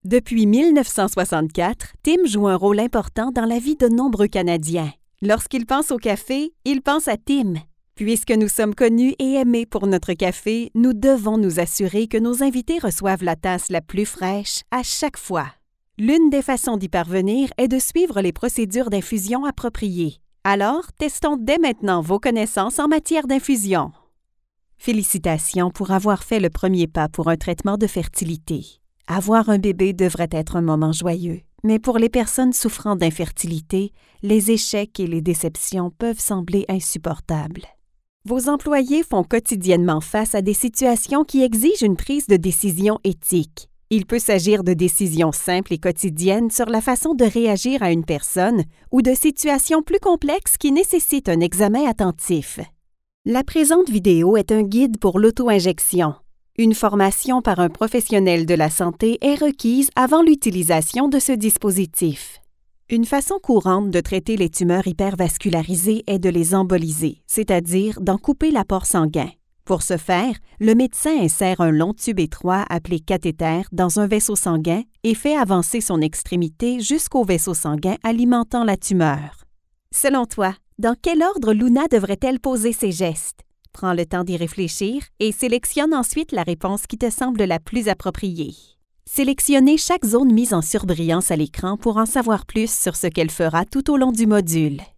Depuis 1964, Tim joue un rôle important dans la vie de nombreux Canadiens. Lorsqu'ils pensent au café, ils pensent à Tim. Puisque nous sommes connus et aimés pour notre café, nous devons nous assurer que nos invités reçoivent la tasse la plus fraîche à chaque fois. L'une des façons d'y parvenir est de suivre les procédures d'infusion appropriées. Alors, testons dès maintenant vos connaissances en matière d'infusion. Félicitations pour avoir fait le premier pas pour un traitement de fertilité. Avoir un bébé devrait être un moment joyeux, mais pour les personnes souffrant d'infertilité, les échecs et les déceptions peuvent sembler insupportables. Vos employés font quotidiennement face à des situations qui exigent une prise de décision éthique. Il peut s'agir de décisions simples et quotidiennes sur la façon de réagir à une personne ou de situations plus complexes qui nécessitent un examen attentif. La présente vidéo est un guide pour l'auto-injection. Une formation par un professionnel de la santé est requise avant l'utilisation de ce dispositif. Une façon courante de traiter les tumeurs hypervascularisées est de les emboliser, c'est-à-dire d'en couper l'apport sanguin. Pour ce faire, le médecin insère un long tube étroit appelé cathéter dans un vaisseau sanguin et fait avancer son extrémité jusqu'au vaisseau sanguin alimentant la tumeur. Selon toi, dans quel ordre Luna devrait-elle poser ses gestes? Prends le temps d'y réfléchir et sélectionne ensuite la réponse qui te semble la plus appropriée. Sélectionnez chaque zone mise en surbrillance à l'écran pour en savoir plus sur ce qu'elle fera tout au long du module.